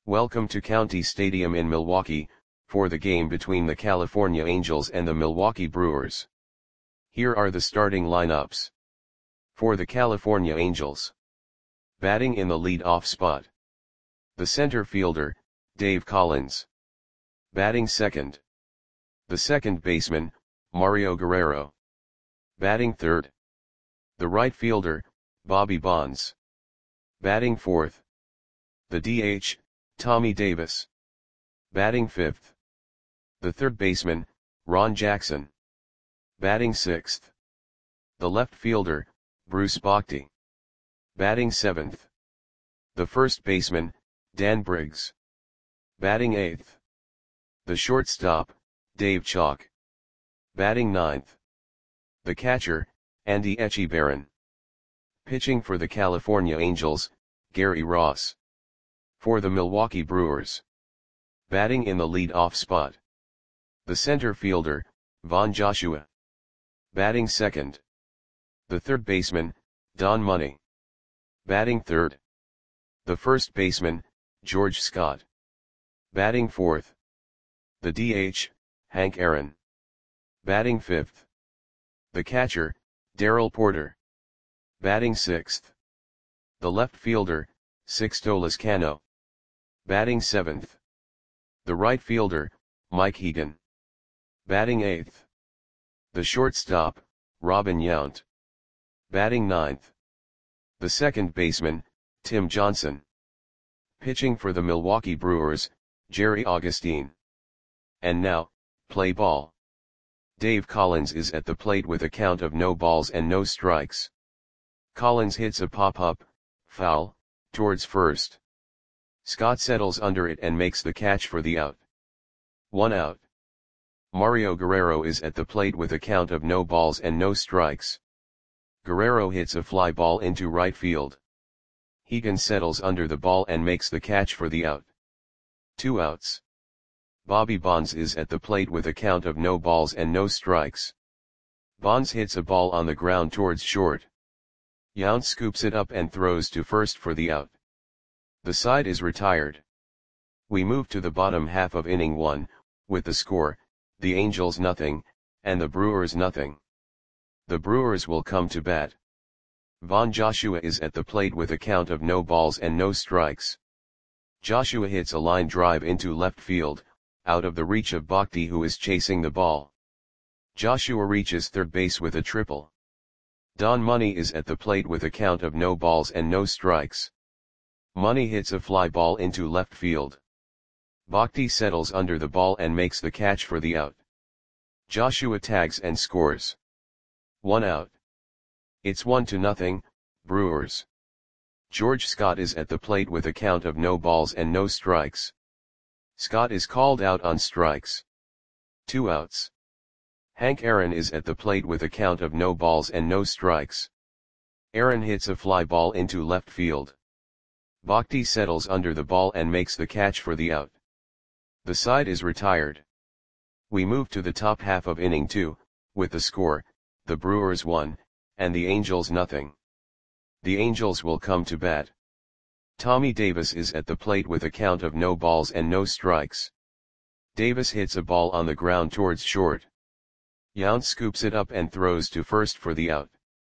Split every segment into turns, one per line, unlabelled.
Welcome to County Stadium in Milwaukee, for the game between the California Angels and the Milwaukee Brewers. Here are the starting lineups. For the California Angels. Batting in the lead-off spot. The center fielder, Dave Collins. Batting second. The second baseman, Mario Guerrero. Batting third. The right fielder, Bobby Bonds. Batting fourth. The DH, Tommy Davis. Batting fifth. The third baseman, Ron Jackson. Batting sixth. The left fielder, Bruce Bochy. Batting seventh. The first baseman, Dan Briggs. Batting eighth. The shortstop, Dave Chalk. Batting ninth. The catcher, Andy Etchebarren. Pitching for the California Angels, Gary Ross. For the Milwaukee Brewers. Batting in the lead-off spot. The center fielder, Von Joshua. Batting second. The third baseman, Don Money. Batting third. The first baseman, George Scott. Batting fourth. The DH, Hank Aaron. Batting fifth. The catcher, Darrell Porter. Batting sixth. The left fielder, Sixto Lezcano. Batting seventh. The right fielder, Mike Hegan. Batting eighth. The shortstop, Robin Yount. Batting ninth. The second baseman, Tim Johnson. Pitching for the Milwaukee Brewers, Jerry Augustine. And now, play ball. Dave Collins is at the plate with a count of no balls and no strikes. Collins hits a pop-up, foul, towards first. Scott settles under it and makes the catch for the out. 1 out. Mario Guerrero is at the plate with a count of no balls and no strikes. Guerrero hits a fly ball into right field. Hegan settles under the ball and makes the catch for the out. 2 outs. Bobby Bonds is at the plate with a count of no balls and no strikes. Bonds hits a ball on the ground towards short. Yount scoops it up and throws to first for the out. The side is retired. We move to the bottom half of inning 1, with the score, the Angels nothing, and the Brewers nothing. The Brewers will come to bat. Von Joshua is at the plate with a count of no balls and no strikes. Joshua hits a line drive into left field, out of the reach of Bochy, who is chasing the ball. Joshua reaches third base with a triple. Don Money is at the plate with a count of no balls and no strikes. Money hits a fly ball into left field. Bochy settles under the ball and makes the catch for the out. Joshua tags and scores. 1 out. It's 1-0, Brewers. George Scott is at the plate with a count of no balls and no strikes. Scott is called out on strikes. 2 outs. Hank Aaron is at the plate with a count of no balls and no strikes. Aaron hits a fly ball into left field. Bochy settles under the ball and makes the catch for the out. The side is retired. We move to the top half of inning 2, with the score, the Brewers 1, and the Angels nothing. The Angels will come to bat. Tommy Davis is at the plate with a count of no balls and no strikes. Davis hits a ball on the ground towards short. Yount scoops it up and throws to first for the out.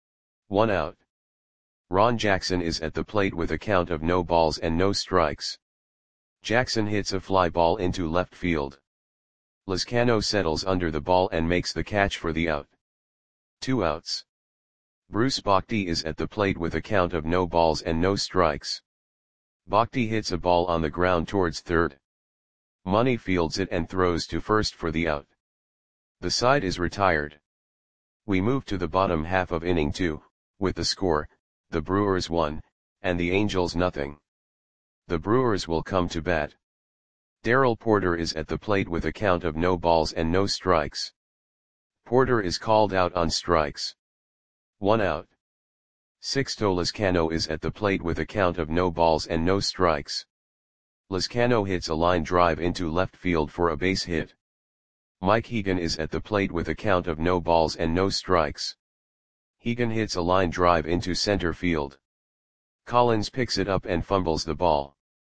1 out. Ron Jackson is at the plate with a count of no balls and no strikes. Jackson hits a fly ball into left field. Lezcano settles under the ball and makes the catch for the out. 2 outs. Bruce Bochy is at the plate with a count of no balls and no strikes. Bochy hits a ball on the ground towards third. Money fields it and throws to first for the out. The side is retired. We move to the bottom half of inning 2, with the score, the Brewers 1, and the Angels nothing. The Brewers will come to bat. Darrell Porter is at the plate with a count of no balls and no strikes. Porter is called out on strikes. 1 out. Sixto Lezcano is at the plate with a count of no balls and no strikes. Lezcano hits a line drive into left field for a base hit. Mike Hegan is at the plate with a count of no balls and no strikes. Hegan hits a line drive into center field. Collins picks it up and fumbles the ball.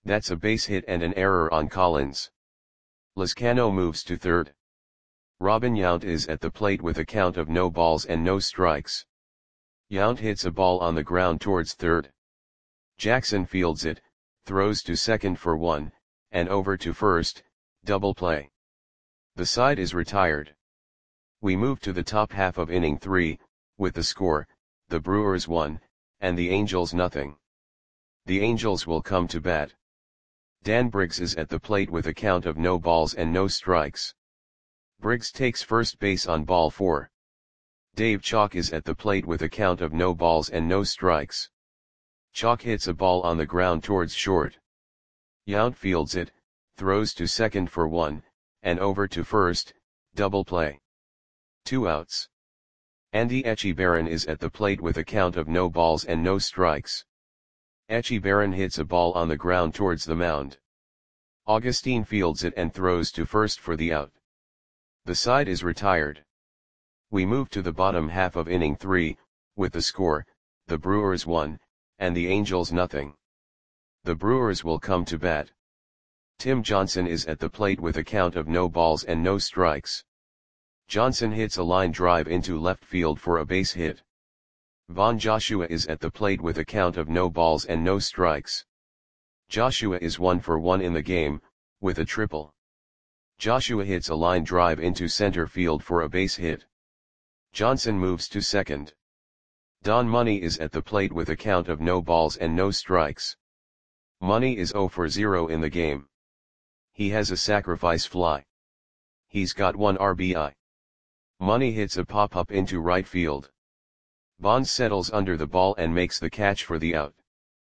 That's a base hit and an error on Collins. Lezcano moves to third. Robin Yount is at the plate with a count of no balls and no strikes. Yount hits a ball on the ground towards third. Jackson fields it, throws to second for one, and over to first, double play. The side is retired. We move to the top half of inning 3, with the score, the Brewers 1, and the Angels nothing. The Angels will come to bat. Dan Briggs is at the plate with a count of no balls and no strikes. Briggs takes first base on ball 4. Dave Chalk is at the plate with a count of no balls and no strikes. Chalk hits a ball on the ground towards short. Yount fields it, throws to second for one, and over to first, double play. 2 outs. Andy Etchebarren is at the plate with a count of no balls and no strikes. Etchebarren hits a ball on the ground towards the mound. Augustine fields it and throws to first for the out. The side is retired. We move to the bottom half of inning 3, with the score, the Brewers 1, and the Angels nothing. The Brewers will come to bat. Tim Johnson is at the plate with a count of no balls and no strikes. Johnson hits a line drive into left field for a base hit. Von Joshua is at the plate with a count of no balls and no strikes. Joshua is 1 for 1 in the game, with a triple. Joshua hits a line drive into center field for a base hit. Johnson moves to second. Don Money is at the plate with a count of no balls and no strikes. Money is 0 for 0 in the game. He has a sacrifice fly. He's got 1 RBI. Money hits a pop-up into right field. Bonds settles under the ball and makes the catch for the out.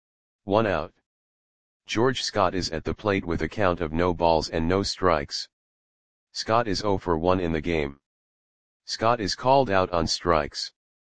1 out. George Scott is at the plate with a count of no balls and no strikes. Scott is 0 for 1 in the game. Scott is called out on strikes.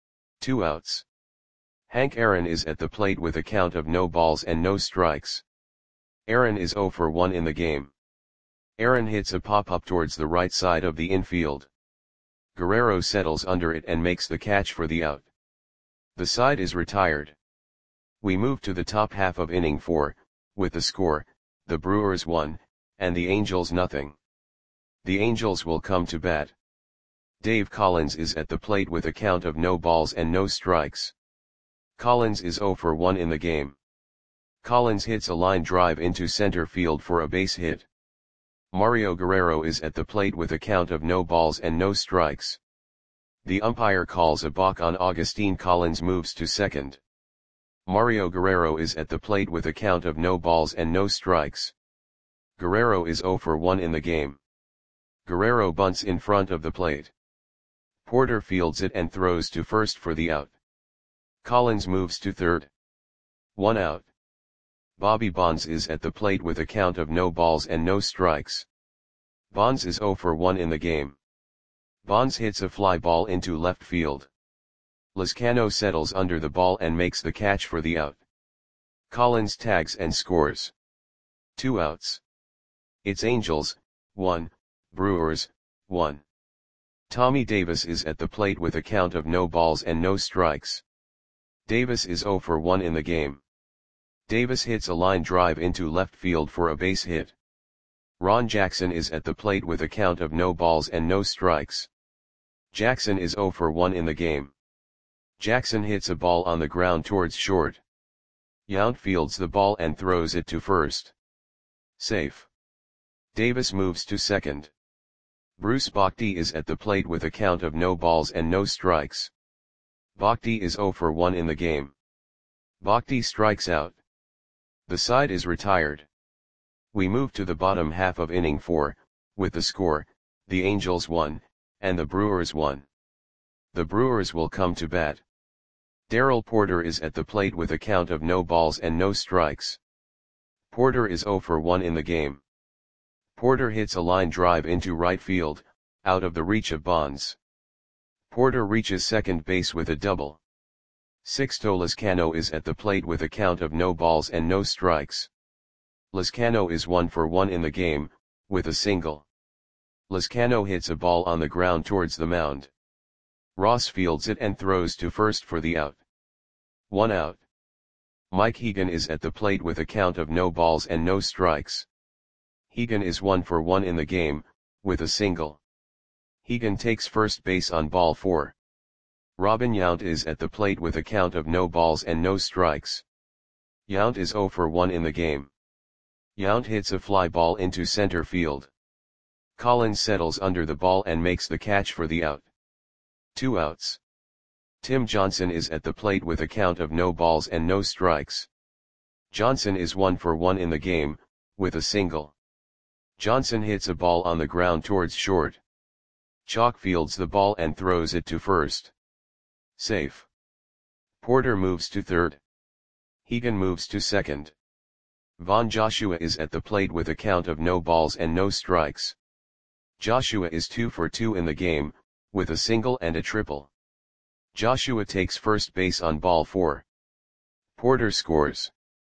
2 outs. Hank Aaron is at the plate with a count of no balls and no strikes. Aaron is 0 for 1 in the game. Aaron hits a pop-up towards the right side of the infield. Guerrero settles under it and makes the catch for the out. The side is retired. We move to the top half of inning 4, with the score, the Brewers 1, and the Angels nothing. The Angels will come to bat. Dave Collins is at the plate with a count of no balls and no strikes. Collins is 0 for 1 in the game. Collins hits a line drive into center field for a base hit. Mario Guerrero is at the plate with a count of no balls and no strikes. The umpire calls a balk on Augustine. Collins moves to second. Mario Guerrero is at the plate with a count of no balls and no strikes. Guerrero is 0 for 1 in the game. Guerrero bunts in front of the plate. Porter fields it and throws to first for the out. Collins moves to third. 1 out. Bobby Bonds is at the plate with a count of no balls and no strikes. Bonds is 0 for 1 in the game. Bonds hits a fly ball into left field. Lezcano settles under the ball and makes the catch for the out. Collins tags and scores. 2 outs. It's Angels, 1, Brewers, 1. Tommy Davis is at the plate with a count of no balls and no strikes. Davis is 0 for 1 in the game. Davis hits a line drive into left field for a base hit. Ron Jackson is at the plate with a count of no balls and no strikes. Jackson is 0 for 1 in the game. Jackson hits a ball on the ground towards short. Yount fields the ball and throws it to first. Safe. Davis moves to second. Bruce Bochy is at the plate with a count of no balls and no strikes. Bochy is 0 for 1 in the game. Bochy strikes out. The side is retired. We move to the bottom half of inning 4, with the score, the Angels 1, and the Brewers 1. The Brewers will come to bat. Darrell Porter is at the plate with a count of no balls and no strikes. Porter is 0 for 1 in the game. Porter hits a line drive into right field, out of the reach of Bonds. Porter reaches second base with a double. Sixto Lezcano is at the plate with a count of no balls and no strikes. Lezcano is 1 for 1 in the game, with a single. Lezcano hits a ball on the ground towards the mound. Ross fields it and throws to first for the out. 1 out. Mike Hegan is at the plate with a count of no balls and no strikes. Hegan is 1 for 1 in the game, with a single. Hegan takes first base on ball 4. Robin Yount is at the plate with a count of no balls and no strikes. Yount is 0 for 1 in the game. Yount hits a fly ball into center field. Collins settles under the ball and makes the catch for the out. 2 outs. Tim Johnson is at the plate with a count of no balls and no strikes. Johnson is 1 for 1 in the game, with a single. Johnson hits a ball on the ground towards short. Chalk fields the ball and throws it to first. Safe. Porter moves to third. Hegan moves to second. Von Joshua is at the plate with a count of no balls and no strikes. Joshua is 2 for 2 in the game, with a single and a triple. Joshua takes first base on ball 4. Porter scores.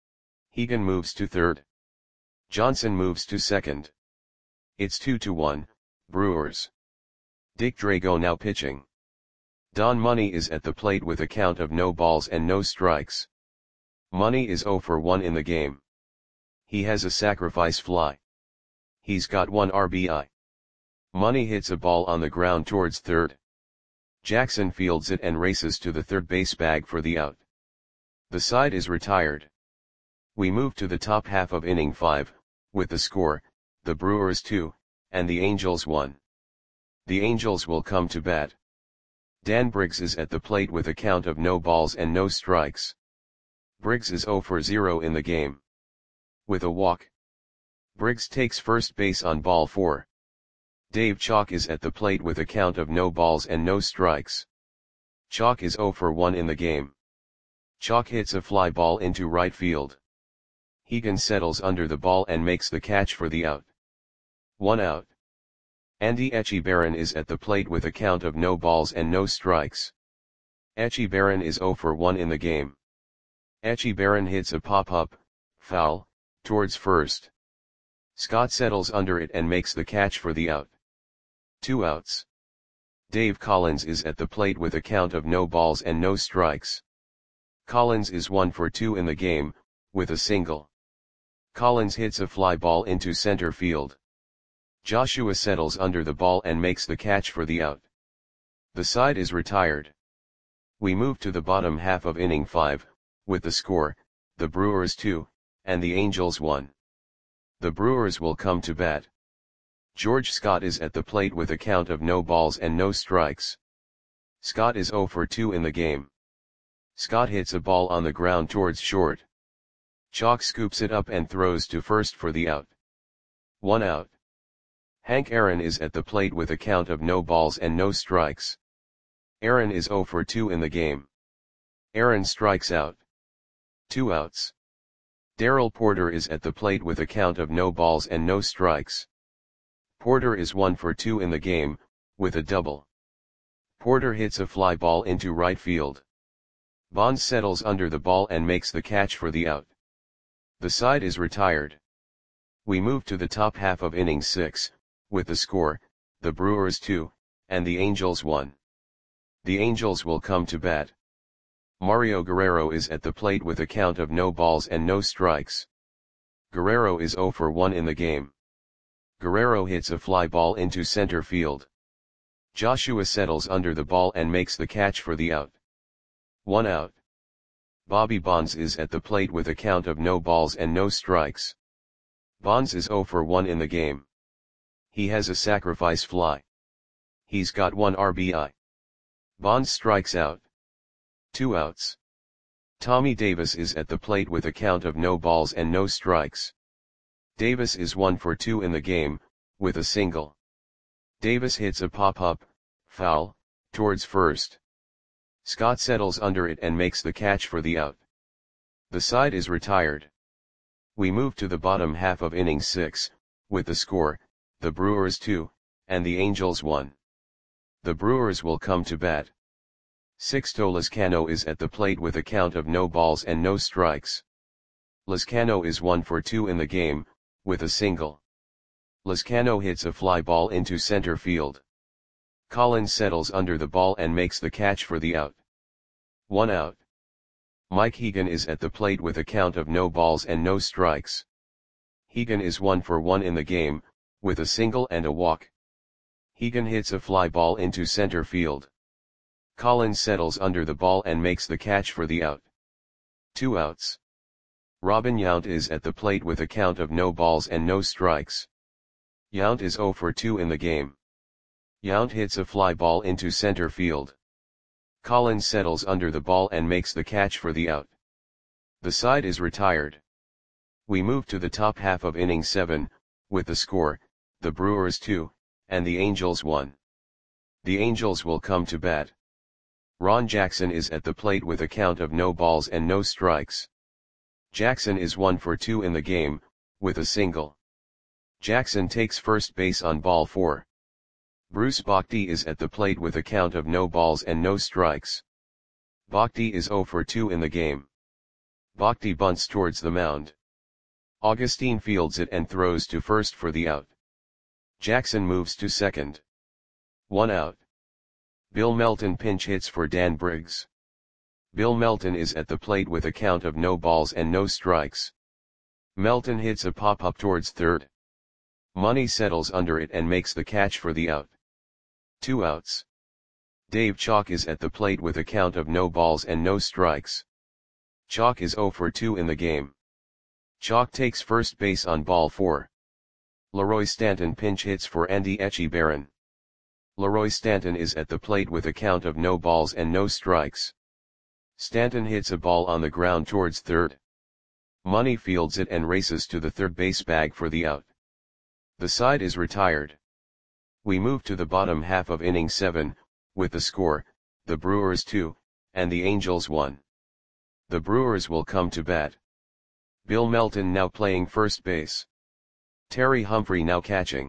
Hegan moves to third. Johnson moves to second. It's 2-1, Brewers. Dick Drago now pitching. Don Money is at the plate with a count of no balls and no strikes. Money is 0 for 1 in the game. He has a sacrifice fly. He's got 1 RBI. Money hits a ball on the ground towards third. Jackson fields it and races to the third base bag for the out. The side is retired. We move to the top half of inning 5, with the score, the Brewers 2, and the Angels 1. The Angels will come to bat. Dan Briggs is at the plate with a count of no balls and no strikes. Briggs is 0 for 0 in the game. With a walk. Briggs takes first base on ball 4. Dave Chalk is at the plate with a count of no balls and no strikes. Chalk is 0 for 1 in the game. Chalk hits a fly ball into right field. Hegan settles under the ball and makes the catch for the out. 1 out. Andy Echebarren is at the plate with a count of no balls and no strikes. Echebarren is 0 for 1 in the game. Echebarren hits a pop-up, foul, towards first. Scott settles under it and makes the catch for the out. 2 outs. Dave Collins is at the plate with a count of no balls and no strikes. Collins is 1 for 2 in the game, with a single. Collins hits a fly ball into center field. Joshua settles under the ball and makes the catch for the out. The side is retired. We move to the bottom half of inning 5, with the score, the Brewers 2, and the Angels 1. The Brewers will come to bat. George Scott is at the plate with a count of no balls and no strikes. Scott is 0 for 2 in the game. Scott hits a ball on the ground towards short. Chalk scoops it up and throws to first for the out. 1 out. Hank Aaron is at the plate with a count of no balls and no strikes. Aaron is 0 for 2 in the game. Aaron strikes out. 2 outs. Darrell Porter is at the plate with a count of no balls and no strikes. Porter is 1 for 2 in the game, with a double. Porter hits a fly ball into right field. Bonds settles under the ball and makes the catch for the out. The side is retired. We move to the top half of inning 6, with the score, the Brewers 2, and the Angels 1. The Angels will come to bat. Mario Guerrero is at the plate with a count of no balls and no strikes. Guerrero is 0 for 1 in the game. Guerrero hits a fly ball into center field. Joshua settles under the ball and makes the catch for the out. 1 out. Bobby Bonds is at the plate with a count of no balls and no strikes. Bonds is 0 for 1 in the game. He has a sacrifice fly. He's got 1 RBI. Bonds strikes out. 2 outs. Tommy Davis is at the plate with a count of no balls and no strikes. Davis is 1 for 2 in the game, with a single. Davis hits a pop-up, foul, towards first. Scott settles under it and makes the catch for the out. The side is retired. We move to the bottom half of inning 6, with the score, the Brewers 2, and the Angels 1. The Brewers will come to bat. Sixto Lezcano is at the plate with a count of no balls and no strikes. Lezcano is 1 for 2 in the game, with a single. Lezcano hits a fly ball into center field. Collins settles under the ball and makes the catch for the out. 1 out. Mike Hegan is at the plate with a count of no balls and no strikes. Hegan is 1 for 1 in the game, with a single and a walk. Hegan hits a fly ball into center field. Collins settles under the ball and makes the catch for the out. 2 outs. Robin Yount is at the plate with a count of no balls and no strikes. Yount is 0 for 2 in the game. Yount hits a fly ball into center field. Collins settles under the ball and makes the catch for the out. The side is retired. We move to the top half of inning 7, with the score, the Brewers 2, and the Angels 1. The Angels will come to bat. Ron Jackson is at the plate with a count of no balls and no strikes. Jackson is 1 for 2 in the game, with a single. Jackson takes first base on ball 4. Bruce Bochy is at the plate with a count of no balls and no strikes. Bochy is 0 for 2 in the game. Bochy bunts towards the mound. Augustine fields it and throws to first for the out. Jackson moves to second. 1 out. Bill Melton pinch hits for Dan Briggs. Bill Melton is at the plate with a count of no balls and no strikes. Melton hits a pop-up towards third. Money settles under it and makes the catch for the out. 2 outs. Dave Chalk is at the plate with a count of no balls and no strikes. Chalk is 0 for 2 in the game. Chalk takes first base on ball 4. Leroy Stanton pinch hits for Andy Etchebarren. Leroy Stanton is at the plate with a count of no balls and no strikes. Stanton hits a ball on the ground towards third. Money fields it and races to the third base bag for the out. The side is retired. We move to the bottom half of inning 7, with the score, the Brewers 2, and the Angels 1. The Brewers will come to bat. Bill Melton now playing first base. Terry Humphrey now catching.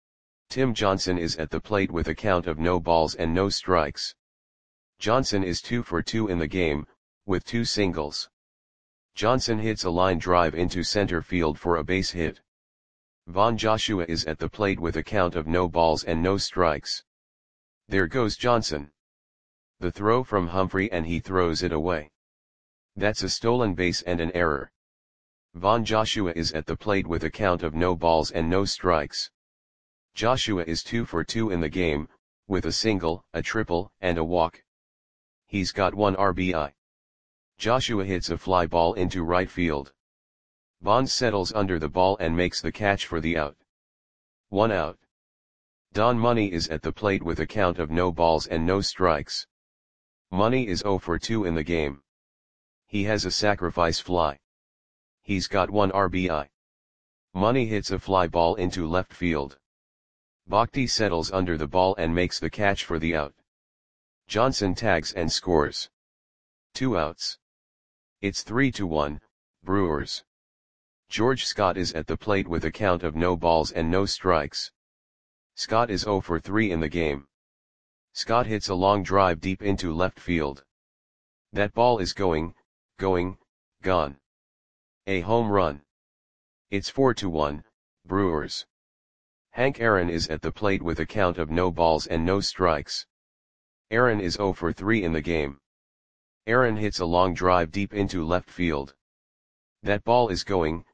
Tim Johnson is at the plate with a count of no balls and no strikes. Johnson is 2 for 2 in the game, with 2 singles. Johnson hits a line drive into center field for a base hit. Von Joshua is at the plate with a count of no balls and no strikes. There goes Johnson. The throw from Humphrey and he throws it away. That's a stolen base and an error. Von Joshua is at the plate with a count of no balls and no strikes. Joshua is 2 for 2 in the game, with a single, a triple, and a walk. He's got 1 RBI. Joshua hits a fly ball into right field. Bonds settles under the ball and makes the catch for the out. 1 out. Don Money is at the plate with a count of no balls and no strikes. Money is 0 for 2 in the game. He has a sacrifice fly. He's got 1 RBI. Money hits a fly ball into left field. Bochy settles under the ball and makes the catch for the out. Johnson tags and scores. 2 outs. It's 3-1, Brewers. George Scott is at the plate with a count of no balls and no strikes. Scott is 0 for 3 in the game. Scott hits a long drive deep into left field. That ball is gone. A home run. It's 4-1, Brewers. Hank Aaron is at the plate with a count of no balls and no strikes. Aaron is 0 for 3 in the game. Aaron hits a long drive deep into left field. That ball is gone.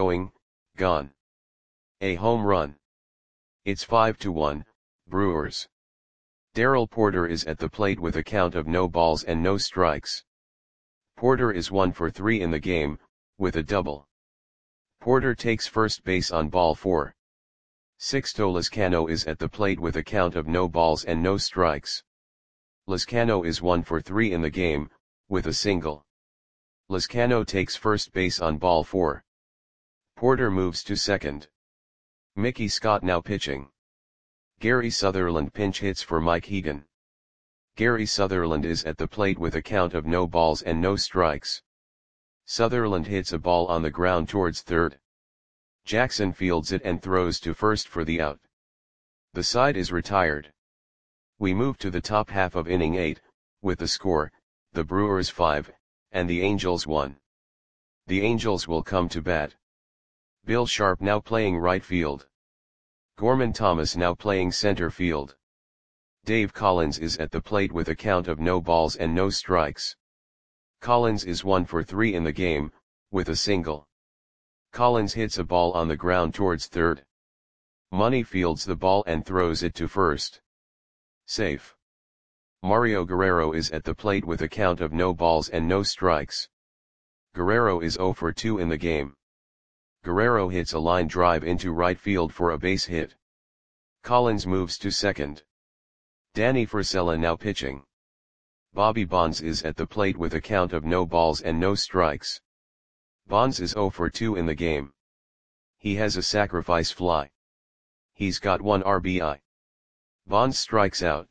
A home run. It's 5-1, Brewers. Darrell Porter is at the plate with a count of no balls and no strikes. Porter is 1 for 3 in the game, with a double. Porter takes first base on ball 4. Sixto Lezcano is at the plate with a count of no balls and no strikes. Lezcano is 1 for 3 in the game, with a single. Lezcano takes first base on ball 4. Porter moves to second. Mickey Scott now pitching. Gary Sutherland pinch hits for Mike Hegan. Gary Sutherland is at the plate with a count of no balls and no strikes. Sutherland hits a ball on the ground towards third. Jackson fields it and throws to first for the out. The side is retired. We move to the top half of inning 8, with the score, the Brewers 5, and the Angels 1. The Angels will come to bat. Bill Sharp now playing right field. Gorman Thomas now playing center field. Dave Collins is at the plate with a count of no balls and no strikes. Collins is 1 for 3 in the game, with a single. Collins hits a ball on the ground towards third. Money fields the ball and throws it to first. Safe. Mario Guerrero is at the plate with a count of no balls and no strikes. Guerrero is 0 for 2 in the game. Guerrero hits a line drive into right field for a base hit. Collins moves to second. Danny Frisella now pitching. Bobby Bonds is at the plate with a count of no balls and no strikes. Bonds is 0 for 2 in the game. He has a sacrifice fly. He's got 1 RBI. Bonds strikes out.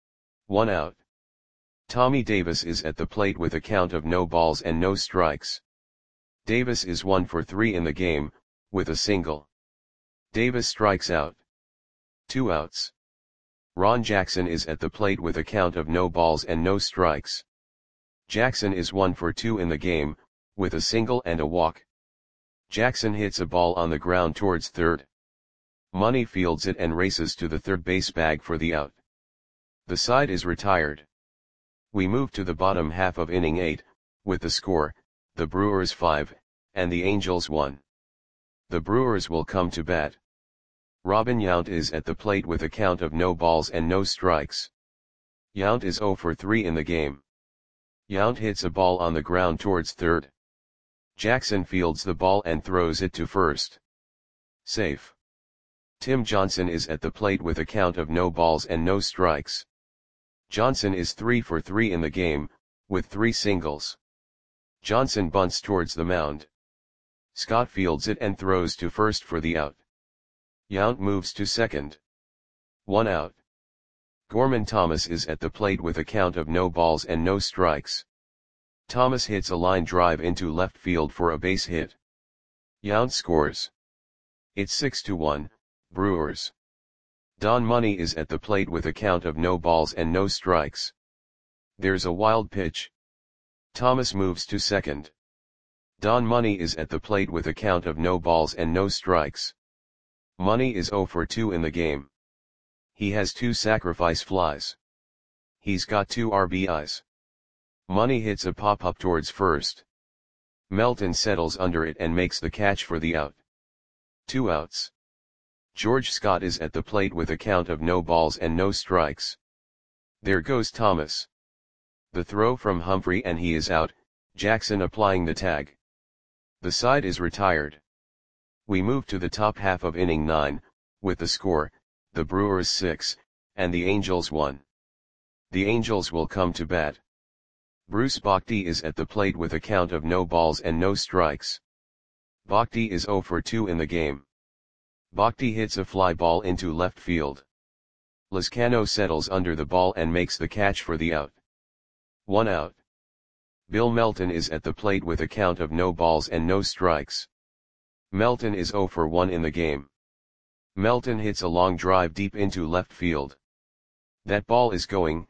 1 out. Tommy Davis is at the plate with a count of no balls and no strikes. Davis is 1 for 3 in the game, with a single. Davis strikes out. 2 outs. Ron Jackson is at the plate with a count of no balls and no strikes. Jackson is 1 for 2 in the game, with a single and a walk. Jackson hits a ball on the ground towards third. Money fields it and races to the third base bag for the out. The side is retired. We move to the bottom half of inning 8, with the score, the Brewers 5, and the Angels 1. The Brewers will come to bat. Robin Yount is at the plate with a count of no balls and no strikes. Yount is 0 for 3 in the game. Yount hits a ball on the ground towards third. Jackson fields the ball and throws it to first. Safe. Tim Johnson is at the plate with a count of no balls and no strikes. Johnson is 3 for 3 in the game, with 3 singles. Johnson bunts towards the mound. Scott fields it and throws to first for the out. Yount moves to second. 1 out. Gorman Thomas is at the plate with a count of no balls and no strikes. Thomas hits a line drive into left field for a base hit. Yount scores. It's 6-1, Brewers. Don Money is at the plate with a count of no balls and no strikes. There's a wild pitch. Thomas moves to second. Don Money is at the plate with a count of no balls and no strikes. Money is 0 for 2 in the game. He has 2 sacrifice flies. He's got 2 RBIs. Money hits a pop-up towards first. Melton settles under it and makes the catch for the out. 2 outs. George Scott is at the plate with a count of no balls and no strikes. There goes Thomas. The throw from Humphrey and he is out, Jackson applying the tag. The side is retired. We move to the top half of inning 9, with the score, the Brewers 6, and the Angels 1. The Angels will come to bat. Bruce Bochy is at the plate with a count of no balls and no strikes. Bochy is 0 for 2 in the game. Bochy hits a fly ball into left field. Lizcano settles under the ball and makes the catch for the out. 1 out. Bill Melton is at the plate with a count of no balls and no strikes. Melton is 0 for 1 in the game. Melton hits a long drive deep into left field. That ball is gone.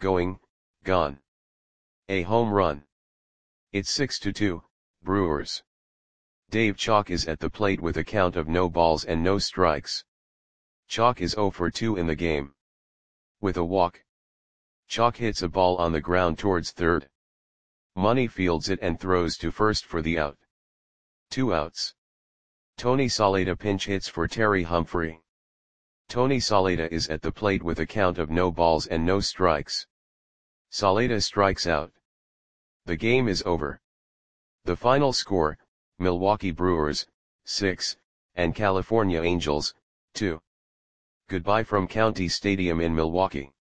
A home run. It's 6-2, Brewers. Dave Chalk is at the plate with a count of no balls and no strikes. Chalk is 0 for 2 in the game. With a walk. Chalk hits a ball on the ground towards third. Money fields it and throws to first for the out. 2 outs. Tony Saleta pinch hits for Terry Humphrey. Tony Saleta is at the plate with a count of no balls and no strikes. Saleta strikes out. The game is over. The final score, Milwaukee Brewers, 6, and California Angels, 2. Goodbye from County Stadium in Milwaukee.